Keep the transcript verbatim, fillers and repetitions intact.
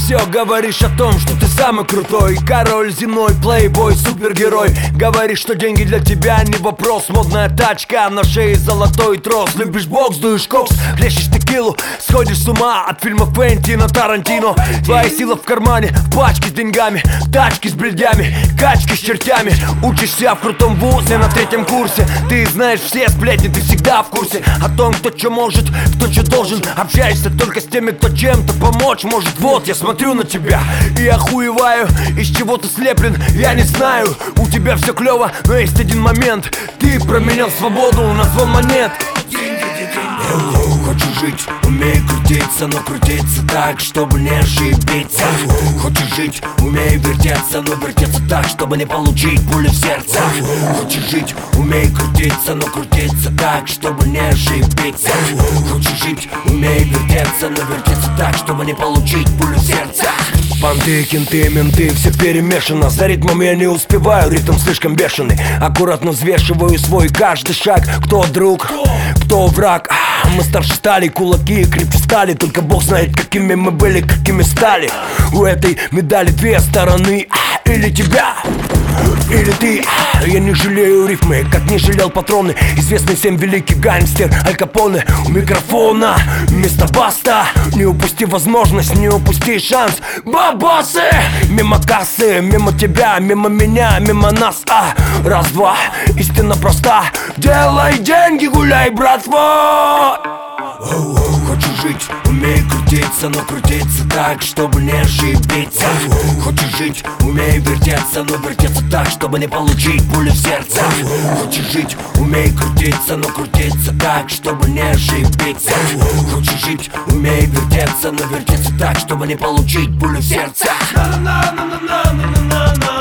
все говоришь о том, что ты самый крутой, король земной, плейбой, супергерой. Говоришь, что деньги для тебя не вопрос. Модная тачка, на шее золотой трос. Любишь бокс, дуешь кокс, хлещешь текилу, сходишь с ума от фильма Квентина Тарантино. Твоя сила в кармане, в пачке с деньгами, тачки с бледями, качки с чертями. Учишься в крутом вузе на третьем курсе. Ты знаешь все сплетни, ты всегда в курсе о том, кто что может, кто что должен. Общаешься только с теми, кто чем-то помочь может. Вот я смотрю на тебя и охуеваю. Из чего ты слеплен, я не знаю. У тебя все клево, но есть один момент. Ты променял свободу на звон монет. Хочешь жить, умей крутиться, но крутиться так, чтобы не ошибиться. Хочешь жить, умей вертеться, но вертеться так, чтобы не получить пули в сердце. Хочешь жить, умей крутиться, но крутиться так, чтобы не ошибиться. Хочешь жить, умей вертеться, но вертеться так, чтобы не получить пули в сердце. Понты, кенты, менты, все перемешано. За ритмом я не успеваю, ритм слишком бешеный. Аккуратно взвешиваю свой каждый шаг. Кто друг, кто враг. Мы старше стали, кулаки крепче стали. Только Бог знает, какими мы были, какими стали. У этой медали две стороны. Или тебя, или ты. Я не жалею рифмы, как не жалел патроны. Известный всем великий гангстер Аль Капоне. У микрофона вместо баста. Не упусти возможность, не упусти шанс. Бабасы, мимо кассы, мимо тебя, мимо меня, мимо нас. А, раз, два, истина проста. Делай деньги, гуляй, братва. Хочешь жить, умей крутиться, но крутиться так, чтобы не ошибиться. Хочешь жить, умей вертеться, но вертеться так, чтобы не получить пули в сердце. Хочешь жить, умей крутиться, но крутиться так, чтобы не ошибиться. Хочешь жить, умей вертеться, но вертеться так, чтобы не получить пули в сердце.